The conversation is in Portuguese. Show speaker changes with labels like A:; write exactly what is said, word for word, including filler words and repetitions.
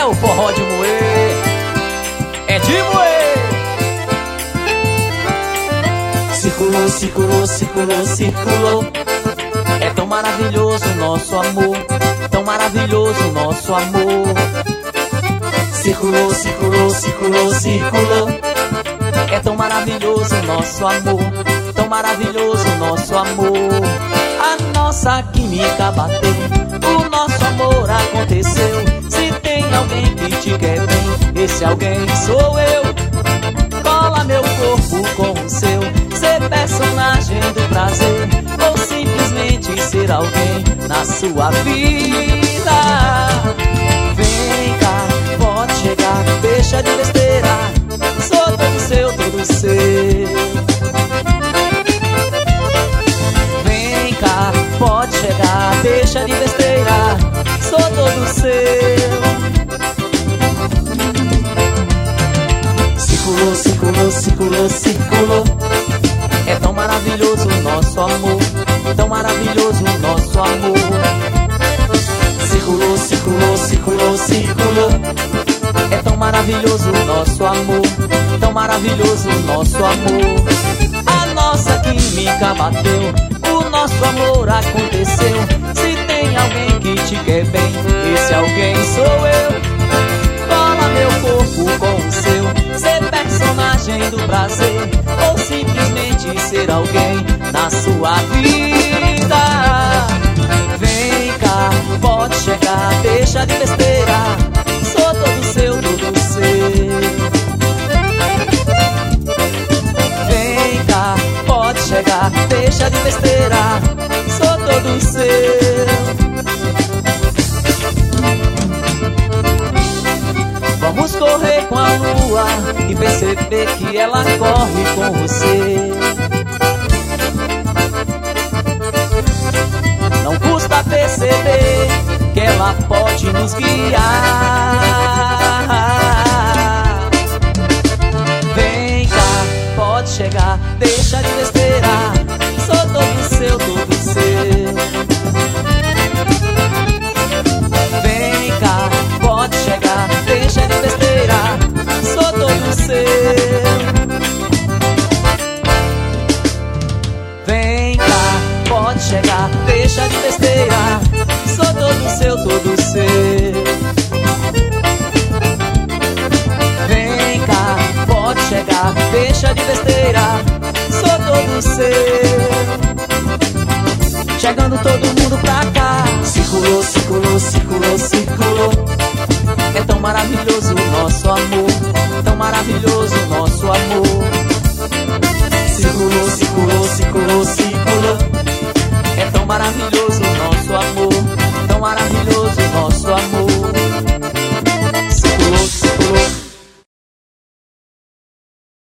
A: É o forró de moer, é de moer.
B: Circulou, circulou, circulou, circulou.
A: É tão maravilhoso o nosso amor, tão maravilhoso o nosso amor.
B: Circulou, circulou, circulou, circulou.
A: É tão maravilhoso o nosso amor, tão maravilhoso o nosso amor. A nossa química bateu, o nosso amor aconteceu. Se tem alguém que te quer bem, esse alguém sou eu. Cola meu corpo com o seu, ser personagem do prazer, ou simplesmente ser alguém na sua vida. Vem cá, pode chegar, deixa de besteira, sou todo seu, todo seu. Vem cá, pode chegar, deixa de besteira, sou todo seu.
B: Circulou, circulou, circulou, circulou.
A: É tão maravilhoso o nosso amor, tão maravilhoso o nosso amor.
B: Circulou, circulou, circulou, circulou.
A: É tão maravilhoso o nosso amor, tão maravilhoso o nosso amor. A nossa química bateu, o nosso amor aconteceu. Se tem alguém que te quer bem, esse alguém sou eu. Cola meu corpo com o seu, ser personagem do prazer, ou simplesmente ser alguém na sua vida. Vem cá, pode chegar, deixa de besteira, sou todo seu, todo seu. Vem cá, pode chegar, deixa de besteira, sou todo seu. Vamos correr com a lua e perceber que ela corre com você. Não custa perceber que ela pode nos guiar. Vem cá, pode chegar, deixa de besteira, sou todo seu, todo seu. Vem cá, pode chegar, deixa de besteira, sou todo seu. Vem cá, pode chegar, deixa de besteira, sou todo seu, todo seu. Vem cá, pode chegar, deixa de besteira, sou todo seu. Chegando todo mundo pra cá.
B: Circulou, circulou, circulou, circulou.
A: É tão maravilhoso o nosso amor, tão maravilhoso o nosso amor.
B: Circulou, circulou, circulou,